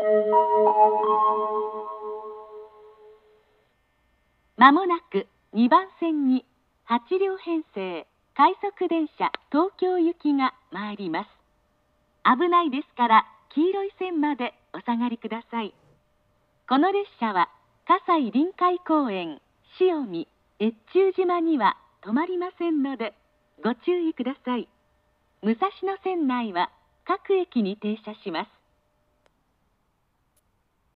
まもなく2番線に8両編成快速電車東京行きが参ります。危ないですから黄色い線までお下がりください。この列車は葛西臨海公園、潮見、越中島には止まりませんのでご注意ください。武蔵野線内は各駅に停車します。